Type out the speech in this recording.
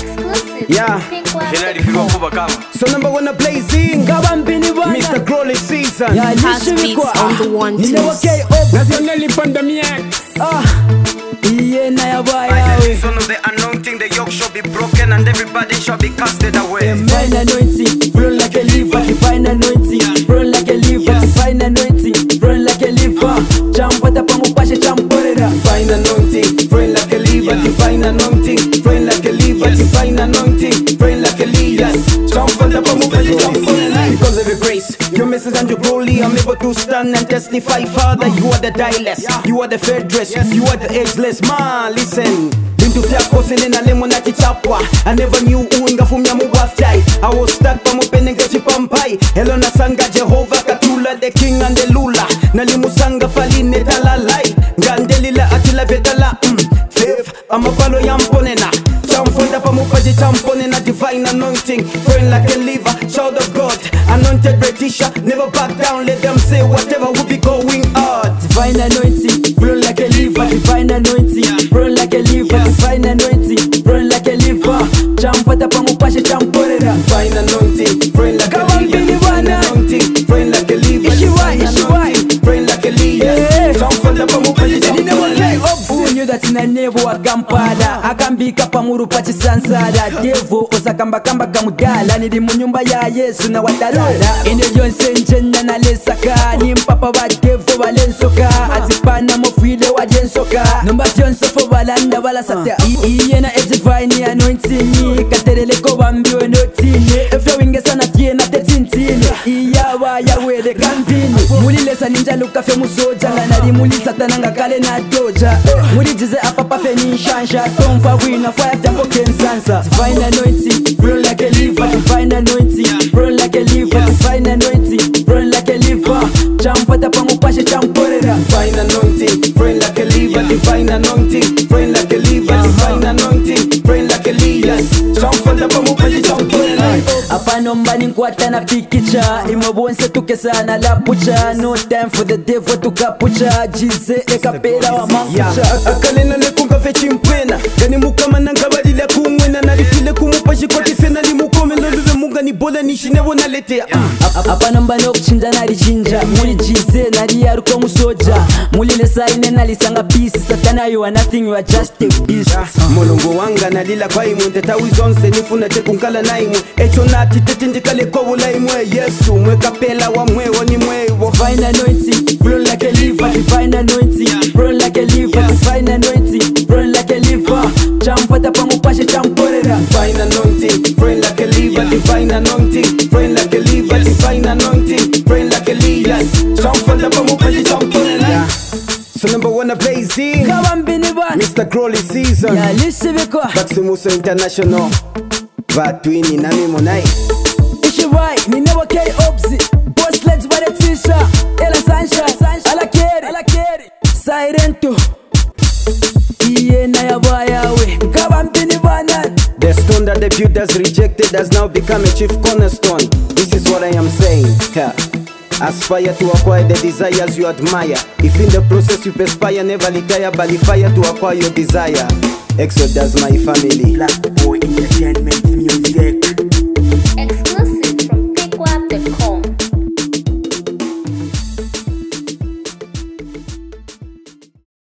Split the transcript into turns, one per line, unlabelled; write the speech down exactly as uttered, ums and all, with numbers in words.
Exclusive.
Yeah.
Generali Figo Kuba Kama.
So number one blazing Mister Crowley season.
Yeah,
House beats on the one
You know what
twos.
K up
Nationally pandemic.
Ah Iye na ya
By
baya
the reason of the anointing, the yoke shall be broken and everybody shall be casted away.
Divine anointing, flow like a liver. Divine anointing, flow like a liver. Divine anointing, flow like a liver. Champata pamupashe champorera.
Divine anointing, praying like a liver. Divine anointing, praying like a liver. Divine anointing, praying like a liver. Jump on the bum, jump on. Because of your grace, your message and your glory, I'm able to stand and testify, Father. You are the diless, you are the fair dress, you are the ageless man. Listen. Bintu fyako selena lemo na chichapwa. I never knew uinga fumya muwafyai. I was stuck pa mupenenge chipampai. Hello na sanga Jehovah Katula, the king and the lula. Nalimusanga paline talalai. Gandelila atila vetala. Mm. Faith, amapalo yamponena. Chamfonda pa mupaji champonena. Divine anointing, praying like a liver. Child of God, anointed Britisher. Never back down, let them say whatever will be going on.
Divine anointing, flow like a liver. Divine anointing, flow like a liver. Divine anointing, flow like a liver. Champata pamupashe champorera.
Divine anointing, praying like a
Come on,
liver.
Billy
Divine
Wanna.
anointing, praying like a liver.
Is she right?
Divine
Is she right?
anointing, praying like a liver.
Yeah.
Chamfonda pa mupaji
You know what K
champonena.
up Who knew that in a nevo akampada akambika pamuru pachisansada devo osakamba kamba kamudala nili munyumba ya Yesu na wadalala ene yonse njenda na lesaka ni mpapa wa devo balensoka atipana mofile wa jensoka nomba yonse fo balanda bala sata iye na divine anointing katerele ko bambiwe notine eflowing sana fiena tetintine iyawa yawe de kanvini mulilesa ninja lukafe musoja ngali mulisa tananga kale na doja muri jize apapa fe ni shansha tomfa wina fire fya poken sansa divine anointing flow like a liver. Divine anointing flow like a liver. Divine anointing flow like a liver. Champata pamupashe champorera.
Divine anointing, praying like a liver. Divine anointing, praying like a liver. Divine anointing, praying like a liver. Jump on the bum, pay jump on.
Apa nomba ninkwata na pikicha imobonse tukesana la pucha. No time for the devil to kapucha. Jize ekapera wa mankucha.
Akalena lekunga fe chimpena. Gani mukama nangabali le kumwena. Nalifile kumupashi kwa tifena limukome. Loluwe munga ni bola nishinewo naletea.
Apa nomba no kuchinja nalichinja. Muli jize naliyaruko musoja. Muli lesaine nalisanga peace. Satana you are nothing, you are just a beast.
Molongo wanga nalila kwa imu. Ndeta wizonse nifuna tekunkala na imu. Echo nati tetindikale kwa wula imwe. Yesu mwe kapela wa mwe woni mwe.
Divine anointing, flow like a liver. Divine anointing, flow like a liver. Divine anointing, flow like a liver. Champata pamupashe champorera.
Divine anointing, praying like a liver. Divine anointing, praying like a liver. Divine anointing, praying like a liver. Jump on the bum, pay jump on. So number one blazing
Kabambini bwana.
Mister Crowley season.
Ya lisi biko.
Batsimuso International. Vatwini na mimo nai.
Ishi right, ni never K opsi. Boss let's buy the t-shirt. Ela sunshine, ala keri, ala keri. Silento. Iye na ya baya we. Kabambini bwana.
The stone that the builders rejected has now become a chief cornerstone. This is what I am saying. Yeah. Aspire to acquire the desires you admire. If in the process you perspire, never retire, but fire to acquire your desire. Exodus, my family.
Black boy entertainment.